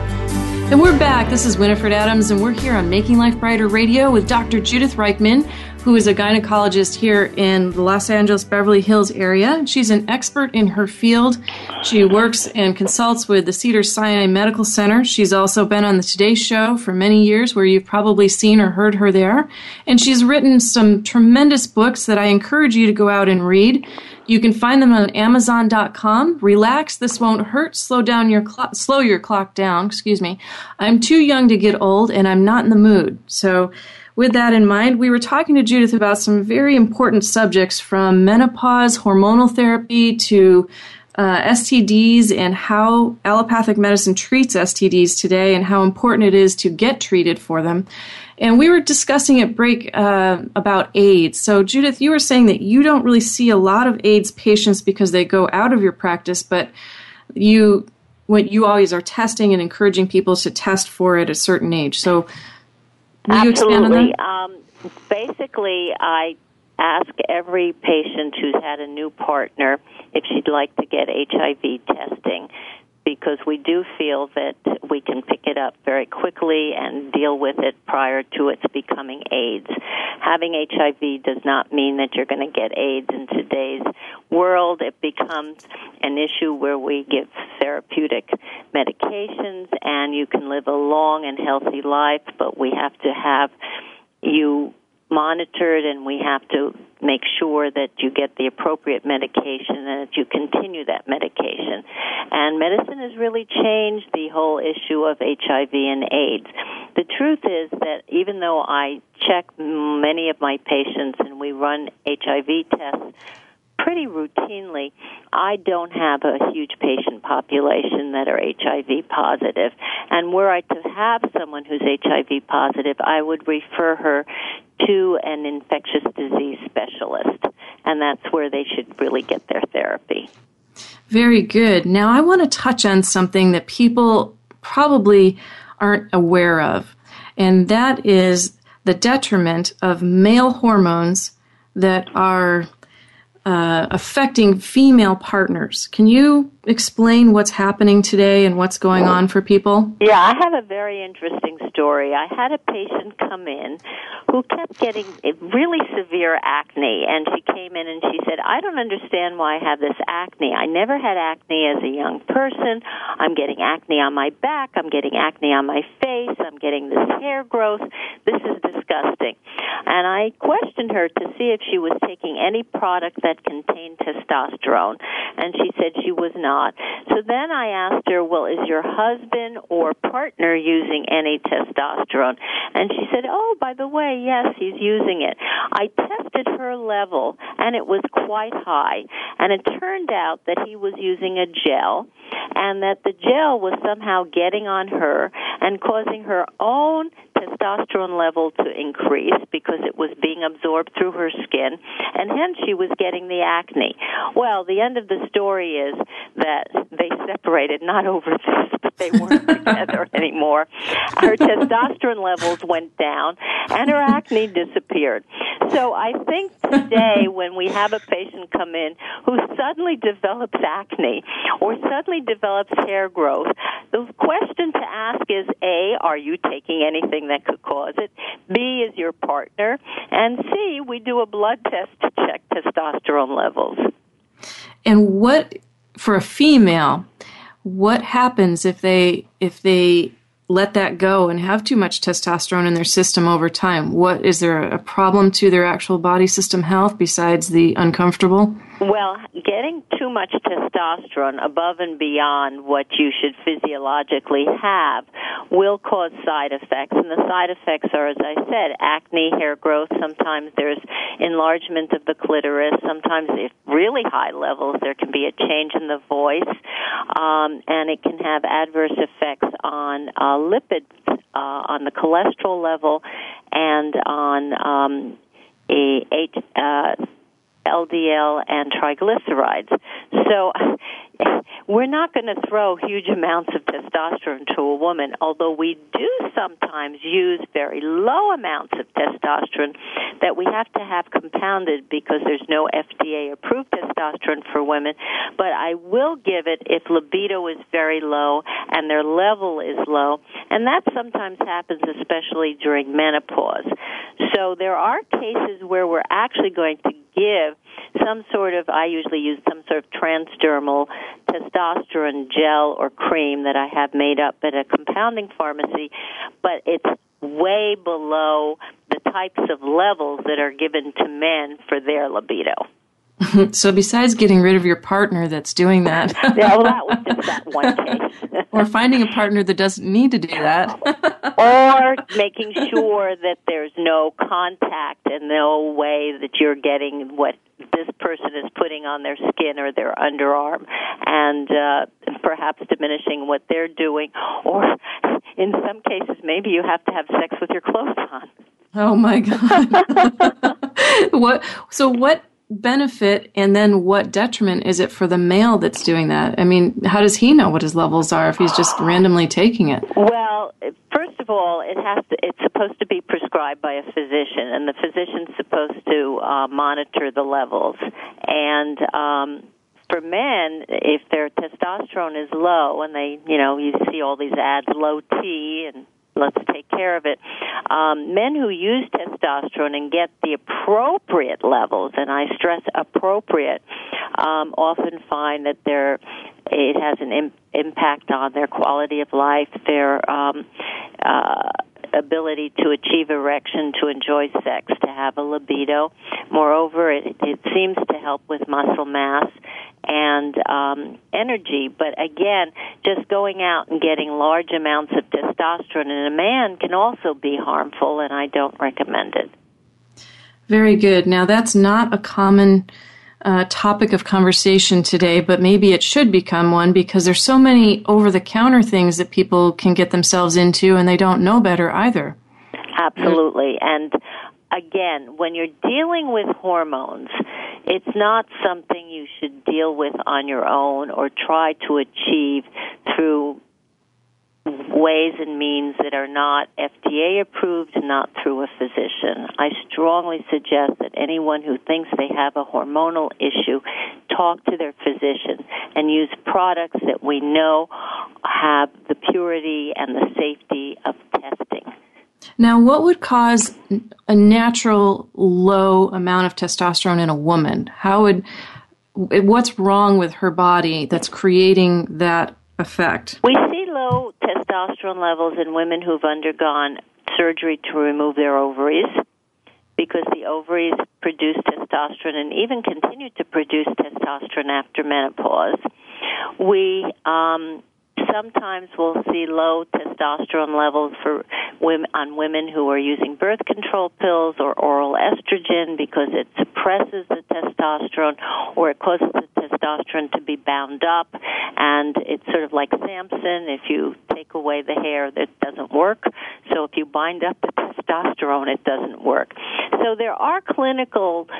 Speaker 3: And we're back. This is Winifred Adams, and we're here on Making Life Brighter Radio with Dr. Judith Reichman, who is a gynecologist here in the Los Angeles, Beverly Hills area. She's an expert in her field. She works and consults with the Cedars-Sinai Medical Center. She's also been on the Today Show for many years, where you've probably seen or heard her there. And she's written some tremendous books that I encourage you to go out and read. You can find them on Amazon.com. Relax, this won't hurt. Slow your clock down. Excuse me. I'm too young to get old, and I'm not in the mood. So, with that in mind, we were talking to Judith about some very important subjects, from menopause, hormonal therapy, to STDs, and how allopathic medicine treats STDs today, and how important it is to get treated for them. And we were discussing at break about AIDS. So, Judith, you were saying that you don't really see a lot of AIDS patients because they go out of your practice, but you always are testing and encouraging people to test for it at a certain age. So, will you expand on that?
Speaker 4: Basically, I ask every patient who's had a new partner if she'd like to get HIV testing, because we do feel that we can pick it up very quickly and deal with it prior to its becoming AIDS. Having HIV does not mean that you're going to get AIDS in today's world. It becomes an issue where we give therapeutic medications, and you can live a long and healthy life, but we have to have you monitored, and we have to make sure that you get the appropriate medication and that you continue that medication. And medicine has really changed the whole issue of HIV and AIDS. The truth is that even though I check many of my patients and we run HIV tests pretty routinely, I don't have a huge patient population that are HIV positive. And were I to have someone who's HIV positive, I would refer her to an infectious disease specialist, and that's where they should really get their therapy.
Speaker 3: Very good. Now, I want to touch on something that people probably aren't aware of, and that is the detriment of male hormones that are affecting female partners. Can you explain what's happening today and what's going on for people?
Speaker 4: Yeah, I have a very interesting story. I had a patient come in who kept getting really severe acne, and she came in and she said, I don't understand why I have this acne. I never had acne as a young person. I'm getting acne on my back. I'm getting acne on my face. I'm getting this hair growth. This is disgusting. And I questioned her to see if she was taking any product that contained testosterone, and she said she was not. So then I asked her, well, is your husband or partner using any testosterone? And she said, oh, by the way, yes, he's using it. I tested her level, and it was quite high. And it turned out that he was using a gel, and that the gel was somehow getting on her and causing her own testosterone level to increase because it was being absorbed through her skin, and hence she was getting the acne. Well, the end of the story is that they separated, not over this, but they weren't together anymore. Her testosterone levels went down, and her acne disappeared. So I think today when we have a patient come in who suddenly develops acne or suddenly develops hair growth, the question to ask is, A, are you taking anything that could cause it? B, is your partner? And C, we do a blood test to check testosterone levels.
Speaker 3: And what, for a female, what happens if they let that go and have too much testosterone in their system over time? What, is there a problem to their actual body system health besides the uncomfortable?
Speaker 4: Well, getting too much testosterone above and beyond what you should physiologically have will cause side effects, and the side effects are, as I said, acne, hair growth. Sometimes there's enlargement of the clitoris. Sometimes, if really high levels, there can be a change in the voice, and it can have adverse effects on lipids, on the cholesterol level, and on LDL and triglycerides. So we're not going to throw huge amounts of testosterone to a woman, although we do sometimes use very low amounts of testosterone that we have to have compounded because there's no FDA-approved testosterone for women. But I will give it if libido is very low and their level is low, and that sometimes happens especially during menopause. So there are cases where we're actually going to give some sort of, I usually use some sort of transdermal testosterone gel or cream that I have made up at a compounding pharmacy, but it's way below the types of levels that are given to men for their libido.
Speaker 3: So besides getting rid of your partner that's doing that...
Speaker 4: Yeah, well, that was just that one case.
Speaker 3: Or finding a partner that doesn't need to do that.
Speaker 4: Or making sure that there's no contact and no way that you're getting what this person is putting on their skin or their underarm, and perhaps diminishing what they're doing. Or in some cases, maybe you have to have sex with your clothes on.
Speaker 3: Oh, my God. What benefit and then what detriment is it for the male that's doing that? I mean, how does he know what his levels are if he's just randomly taking it?
Speaker 4: Well, first of all, it's supposed to be prescribed by a physician, and the physician's supposed to monitor the levels. And for men, if their testosterone is low, and you see all these ads, low T and let's take care of it. Men who use testosterone and get the appropriate levels, and I stress appropriate, often find that it has an impact on their quality of life, their ability to achieve erection, to enjoy sex, to have a libido. Moreover, it seems to help with muscle mass and energy. But again, just going out and getting large amounts of testosterone in a man can also be harmful, and I don't recommend it.
Speaker 3: Very good. Now, that's not a common topic of conversation today, but maybe it should become one because there's so many over-the-counter things that people can get themselves into, and they don't know better either.
Speaker 4: Absolutely. And again, when you're dealing with hormones, it's not something you should deal with on your own or try to achieve through ways and means that are not FDA approved and not through a physician. I strongly suggest that anyone who thinks they have a hormonal issue talk to their physician and use products that we know have the purity and the safety of testing.
Speaker 3: Now, what would cause a natural low amount of testosterone in a woman? What's wrong with her body that's creating that effect?
Speaker 4: We see low testosterone levels in women who've undergone surgery to remove their ovaries because the ovaries produce testosterone and even continue to produce testosterone after menopause. We sometimes we'll see low testosterone levels for women who are using birth control pills or oral estrogen because it suppresses the testosterone or it causes the testosterone to be bound up, and it's sort of like Samson. If you take away the hair, that doesn't work. So if you bind up the testosterone, it doesn't work. So there are clinical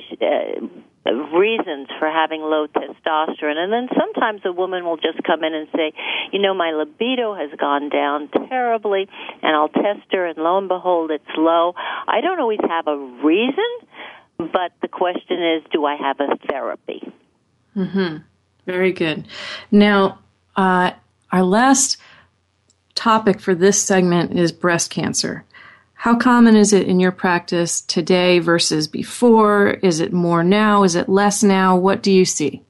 Speaker 4: reasons for having low testosterone, and then sometimes a woman will just come in and say, my libido has gone down terribly, and I'll test her, and lo and behold, it's low. I don't always have a reason, but the question is, do I have a therapy?
Speaker 3: Mm-hmm. Very good. Now, our last topic for this segment is breast cancer. How common is it in your practice today versus before? Is it more now? Is it less now? What do you see?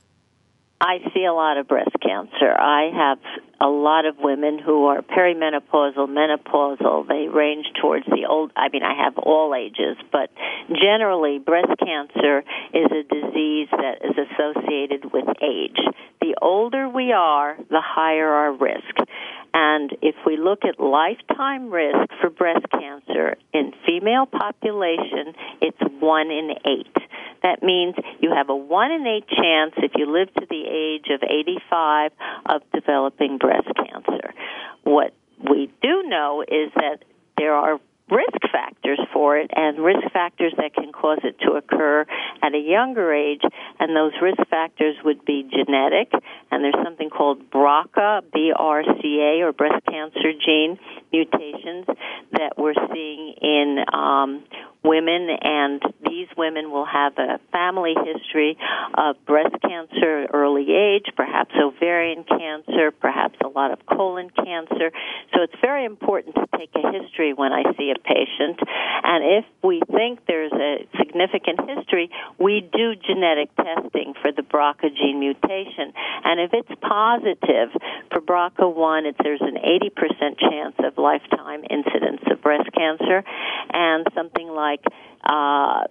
Speaker 4: I see a lot of breast cancer. I have a lot of women who are perimenopausal, menopausal. They range towards I have all ages, but generally breast cancer is a disease that is associated with age. The older we are, the higher our risk. And if we look at lifetime risk for breast cancer in female population, it's 1 in 8. That means you have a 1 in 8 chance if you live to the age of 85 of developing breast cancer. What we do know is that there are risk factors for it and risk factors that can cause it to occur at a younger age, and those risk factors would be genetic, and there's something called BRCA, B-R-C-A, or breast cancer gene mutations that we're seeing in women, and these women will have a family history of breast cancer at early age, perhaps ovarian cancer, perhaps a lot of colon cancer. So it's very important to take a history when I see a patient. And if we think there's a significant history, we do genetic testing for the BRCA gene mutation. And if it's positive for BRCA1, there's an 80% chance of lifetime incidence of breast cancer, and something like 60%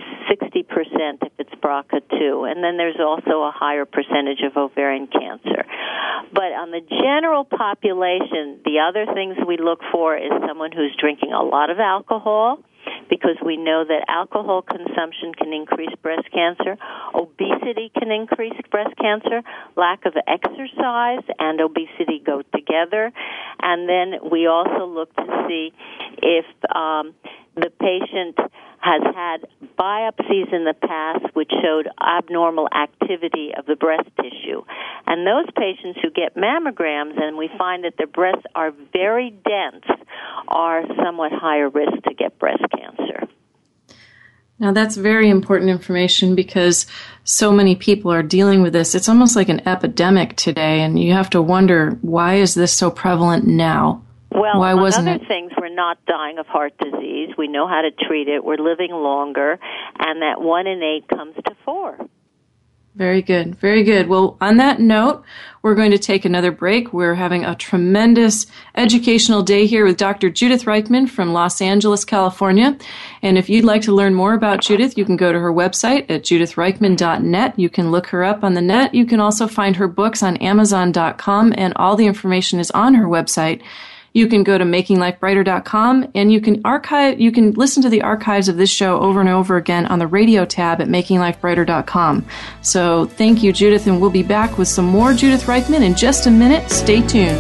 Speaker 4: if it's BRCA2. And then there's also a higher percentage of ovarian cancer. But on the general population, the other things we look for is someone who's drinking a lot of alcohol, because we know that alcohol consumption can increase breast cancer. Obesity can increase breast cancer. Lack of exercise and obesity go together. And then we also look to see if the patient has had biopsies in the past which showed abnormal activity of the breast tissue. And those patients who get mammograms and we find that their breasts are very dense are somewhat higher risk to get breast cancer.
Speaker 3: Now, that's very important information because so many people are dealing with this. It's almost like an epidemic today, and you have to wonder, why is this so prevalent now?
Speaker 4: Well,
Speaker 3: why
Speaker 4: among
Speaker 3: wasn't
Speaker 4: other
Speaker 3: it?
Speaker 4: things, we're not dying of heart disease. We know how to treat it. We're living longer, and that 1 in 8 comes to 4.
Speaker 3: Very good. Very good. Well, on that note, we're going to take another break. We're having a tremendous educational day here with Dr. Judith Reichman from Los Angeles, California. And if you'd like to learn more about Judith, you can go to her website at judithreichman.net. You can look her up on the net. You can also find her books on Amazon.com, and all the information is on her website. You can go to makinglifebrighter.com, and you can listen to the archives of this show over and over again on the radio tab at makinglifebrighter.com. So thank you, Judith, and we'll be back with some more Judith Reichman in just a minute. Stay tuned.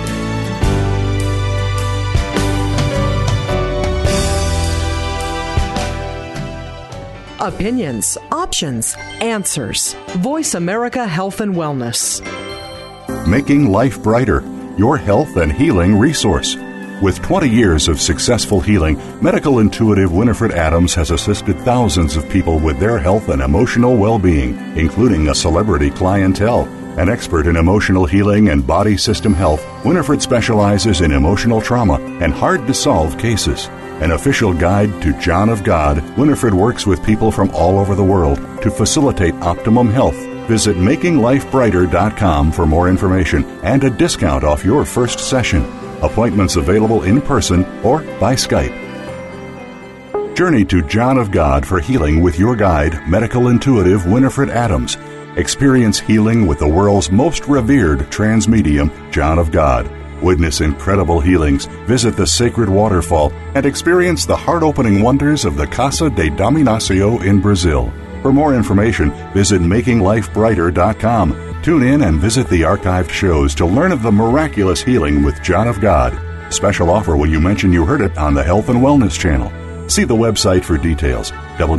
Speaker 5: Opinions, options, answers. Voice America Health and Wellness.
Speaker 6: Making Life Brighter, your health and healing resource. With 20 years of successful healing, medical intuitive Winifred Adams has assisted thousands of people with their health and emotional well-being, including a celebrity clientele. An expert in emotional healing and body system health, Winifred specializes in emotional trauma and hard-to-solve cases. An official guide to John of God, Winifred works with people from all over the world to facilitate optimum health. Visit makinglifebrighter.com for more information and a discount off your first session. Appointments available in person or by Skype. Journey to John of God for healing with your guide, medical intuitive Winifred Adams. Experience healing with the world's most revered trans medium, John of God. Witness incredible healings, visit the sacred waterfall, and experience the heart-opening wonders of the Casa de Dominacio in Brazil. For more information, visit makinglifebrighter.com. Tune in and visit the archived shows to learn of the miraculous healing with John of God. Special offer when you mention you heard it on the Health and Wellness Channel. See the website for details,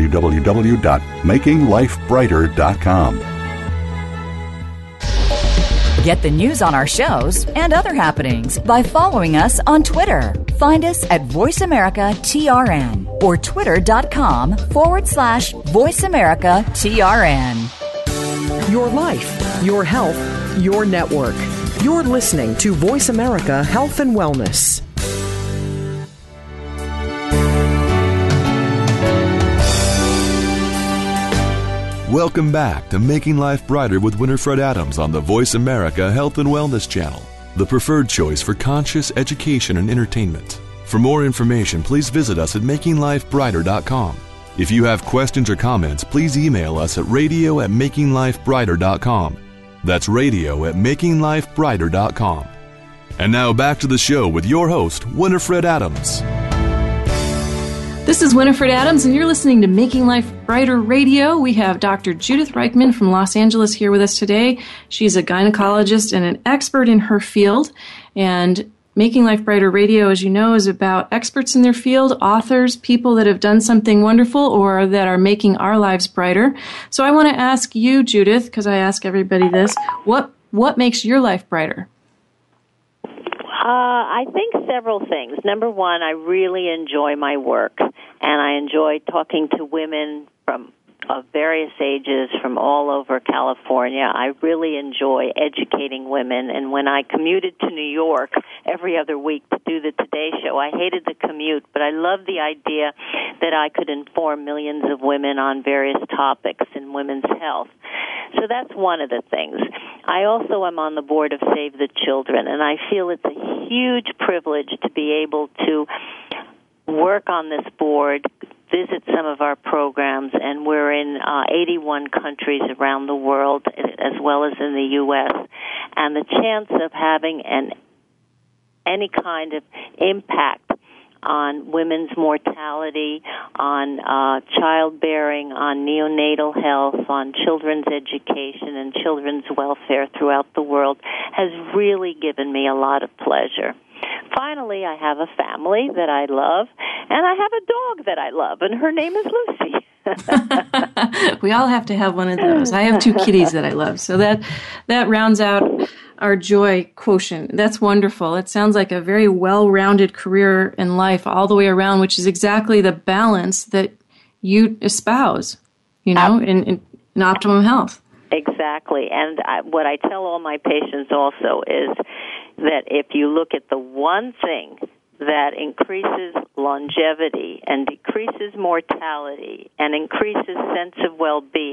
Speaker 6: www.makinglifebrighter.com.
Speaker 7: Get the news on our shows and other happenings by following us on Twitter. Find us at VoiceAmericaTRN or twitter.com/VoiceAmericaTRN.
Speaker 5: Your life, your health, your network. You're listening to Voice America Health and Wellness.
Speaker 2: Welcome back to Making Life Brighter with Winifred Adams on the Voice America Health and Wellness Channel, the preferred choice for conscious education and entertainment. For more information, please visit us at makinglifebrighter.com. If you have questions or comments, please email us at radio@makinglifebrighter.com. That's radio@makinglifebrighter.com. And now back to the show with your host, Winifred Adams.
Speaker 3: This is Winifred Adams, and you're listening to Making Life Brighter Radio. We have Dr. Judith Reichman from Los Angeles here with us today. She's a gynecologist and an expert in her field. And Making Life Brighter Radio, as you know, is about experts in their field, authors, people that have done something wonderful or that are making our lives brighter. So I want to ask you, Judith, because I ask everybody this, what makes your life brighter?
Speaker 4: I think several things. Number one, I really enjoy my work, and I enjoy talking to women of various ages from all over California. I really enjoy educating women, and when I commuted to New York every other week to do the Today Show, I hated the commute, but I loved the idea that I could inform millions of women on various topics in women's health. So that's one of the things. I also am on the board of Save the Children, and I feel it's a huge privilege to be able to work on this board, visit some of our programs, and we're in 81 countries around the world, as well as in the U.S., and the chance of having any kind of impact on women's mortality, on childbearing, on neonatal health, on children's education and children's welfare throughout the world has really given me a lot of pleasure. Finally, I have a family that I love, and I have a dog that I love, and her name is Lucy.
Speaker 3: We all have to have one of those. I have 2 kitties that I love, so that rounds out our joy quotient. That's wonderful. It sounds like a very well-rounded career in life all the way around, which is exactly the balance that you espouse, in optimum health.
Speaker 4: Exactly. And what I tell all my patients also is that if you look at the one thing that increases longevity and decreases mortality and increases sense of well-being,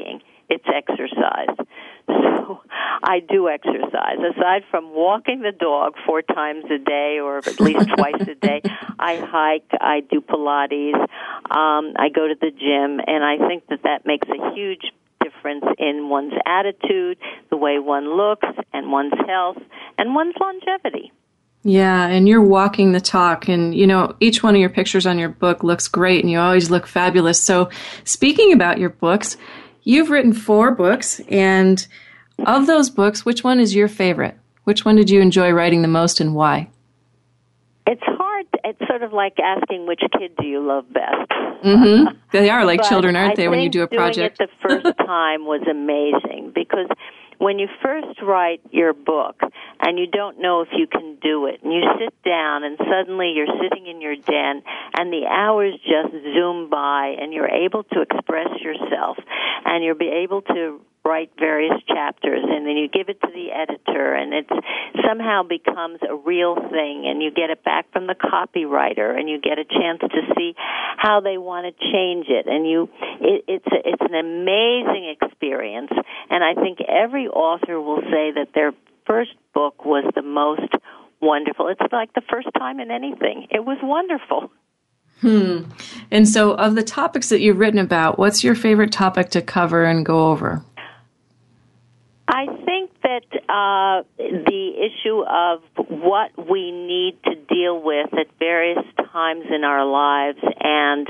Speaker 4: it's exercise. So I do exercise. Aside from walking the dog 4 times a day or at least twice a day, I hike, I do Pilates, I go to the gym, and I think that makes a huge difference in one's attitude, the way one looks, and one's health, and one's longevity.
Speaker 3: Yeah, and you're walking the talk, and, each one of your pictures on your book looks great, and you always look fabulous. So speaking about your books, you've written 4 books, and of those books, which one is your favorite? Which one did you enjoy writing the most, and why?
Speaker 4: It's hard. It's sort of like asking which kid do you love best.
Speaker 3: Mm-hmm. They are like children, aren't they, when you do a project?
Speaker 4: Doing it the first time was amazing, because when you first write your book and you don't know if you can do it, and you sit down and suddenly you're sitting in your den and the hours just zoom by and you're able to express yourself and you'll be able to write various chapters, and then you give it to the editor, and it somehow becomes a real thing, and you get it back from the copywriter, and you get a chance to see how they want to change it, and it's an amazing experience. And I think every author will say that their first book was the most wonderful. It's like the first time in anything. It was wonderful.
Speaker 3: And so, of the topics that you've written about, what's your favorite topic to cover and go over?
Speaker 4: I think that the issue of what we need to deal with at various times in our lives, and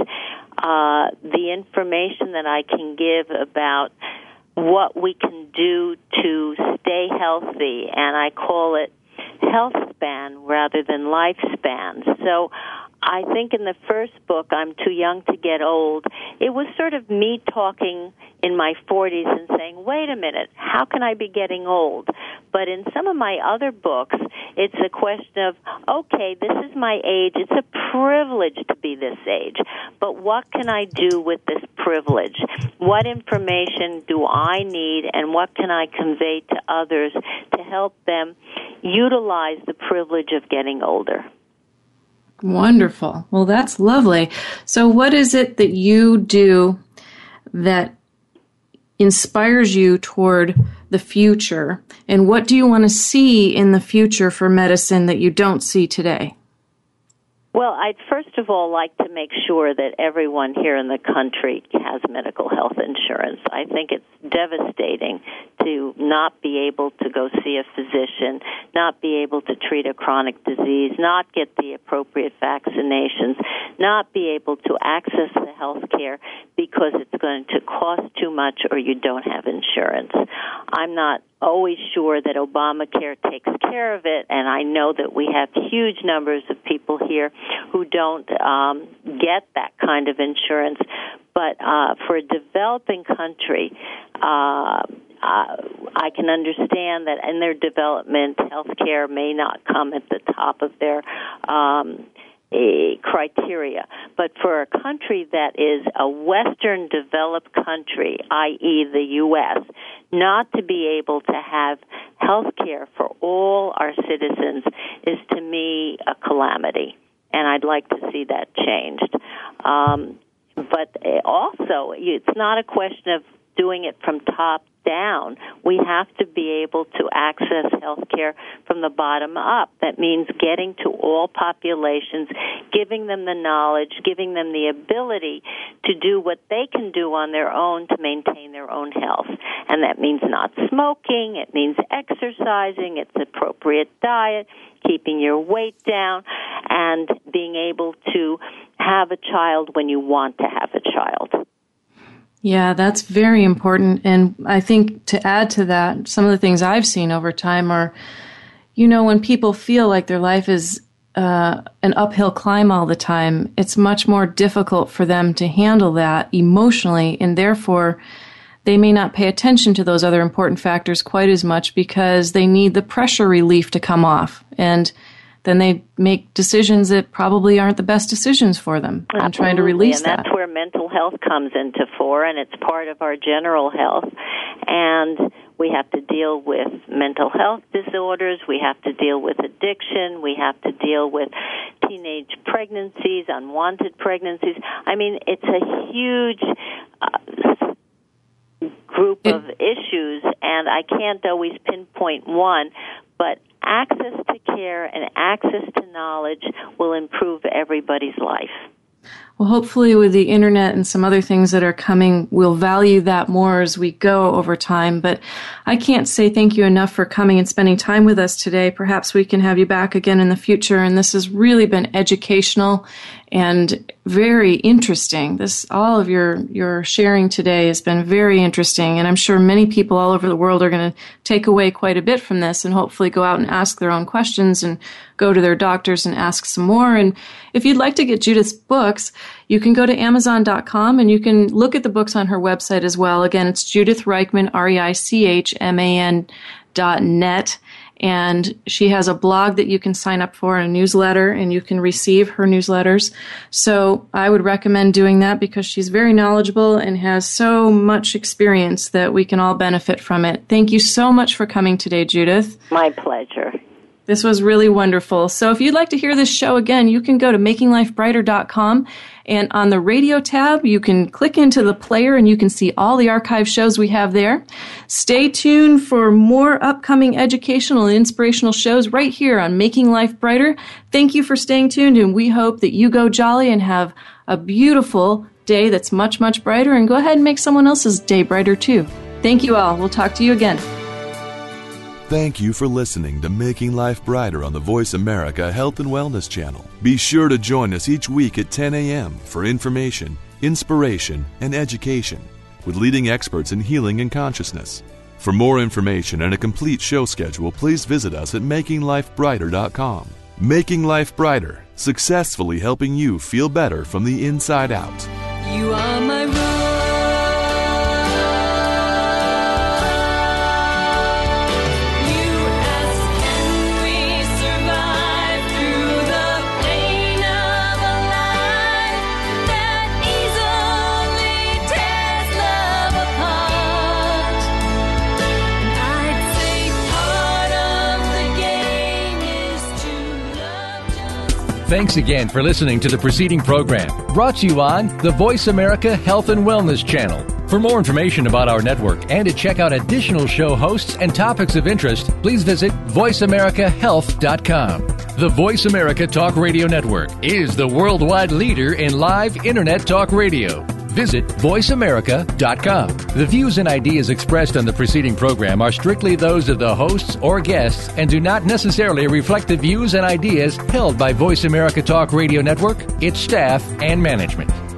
Speaker 4: the information that I can give about what we can do to stay healthy, and I call it health span rather than lifespan. So I think in the first book, I'm Too Young to Get Old, it was sort of me talking in my 40s and saying, wait a minute, how can I be getting old? But in some of my other books, it's a question of, okay, this is my age. It's a privilege to be this age. But what can I do with this privilege? What information do I need, and what can I convey to others to help them utilize the privilege of getting older?
Speaker 3: Wonderful. Well, that's lovely. So what is it that you do that inspires you toward the future? And what do you want to see in the future for medicine that you don't see today?
Speaker 4: Well, I'd first of all like to make sure that everyone here in the country has medical health insurance. I think it's devastating to not be able to go see a physician, not be able to treat a chronic disease, not get the appropriate vaccinations, not be able to access the health care because it's going to cost too much or you don't have insurance. I'm not always sure that Obamacare takes care of it, and I know that we have huge numbers of people here who don't get that kind of insurance. But for a developing country, I can understand that in their development, health care may not come at the top of their criteria. But for a country that is a Western developed country, i.e. the U.S., not to be able to have health care for all our citizens is, to me, a calamity. And I'd like to see that changed. But also, it's not a question of doing it from top down. We have to be able to access health care from the bottom up. That means getting to all populations, giving them the knowledge, giving them the ability to do what they can do on their own to maintain their own health. And that means not smoking, it means exercising, it's appropriate diet, keeping your weight down, and being able to have a child when you want to have a child.
Speaker 3: Yeah, that's very important. And I think to add to that, some of the things I've seen over time are, when people feel like their life is an uphill climb all the time, it's much more difficult for them to handle that emotionally, and therefore they may not pay attention to those other important factors quite as much because they need the pressure relief to come off. And then they make decisions that probably aren't the best decisions for them. I'm trying to release that.
Speaker 4: And that's where mental health comes into fore, and it's part of our general health. And we have to deal with mental health disorders. We have to deal with addiction. We have to deal with teenage pregnancies, unwanted pregnancies. I mean, it's a huge group of issues, and I can't always pinpoint one, but access to care and access to knowledge will improve everybody's life.
Speaker 3: Well, hopefully with the internet and some other things that are coming, we'll value that more as we go over time. But I can't say thank you enough for coming and spending time with us today. Perhaps we can have you back again in the future. And this has really been educational and very interesting. All of your sharing today has been very interesting. And I'm sure many people all over the world are going to take away quite a bit from this and hopefully go out and ask their own questions and go to their doctors and ask some more. And if you'd like to get Judith's books, you can go to Amazon.com and you can look at the books on her website as well. Again, it's Judith Reichman, ReichMan.net. And she has a blog that you can sign up for, and a newsletter, and you can receive her newsletters. So I would recommend doing that because she's very knowledgeable and has so much experience that we can all benefit from it. Thank you so much for coming today, Judith.
Speaker 4: My pleasure.
Speaker 3: This was really wonderful. So if you'd like to hear this show again, you can go to makinglifebrighter.com, and on the radio tab, you can click into the player and you can see all the archive shows we have there. Stay tuned for more upcoming educational and inspirational shows right here on Making Life Brighter. Thank you for staying tuned, and we hope that you go jolly and have a beautiful day that's much, much brighter, and go ahead and make someone else's day brighter too. Thank you all. We'll talk to you again.
Speaker 2: Thank you for listening to Making Life Brighter on the Voice America Health and Wellness Channel. Be sure to join us each week at 10 a.m. for information, inspiration, and education with leading experts in healing and consciousness. For more information and a complete show schedule, please visit us at makinglifebrighter.com. Making Life Brighter, successfully helping you feel better from the inside out.
Speaker 9: You are my
Speaker 1: Thanks again for listening to the preceding program, brought to you on the Voice America Health and Wellness Channel. For more information about our network and to check out additional show hosts and topics of interest, please visit voiceamericahealth.com. The Voice America Talk Radio Network is the worldwide leader in live Internet talk radio. Visit voiceamerica.com. The views and ideas expressed on the preceding program are strictly those of the hosts or guests and do not necessarily reflect the views and ideas held by Voice America Talk Radio Network, its staff, and management.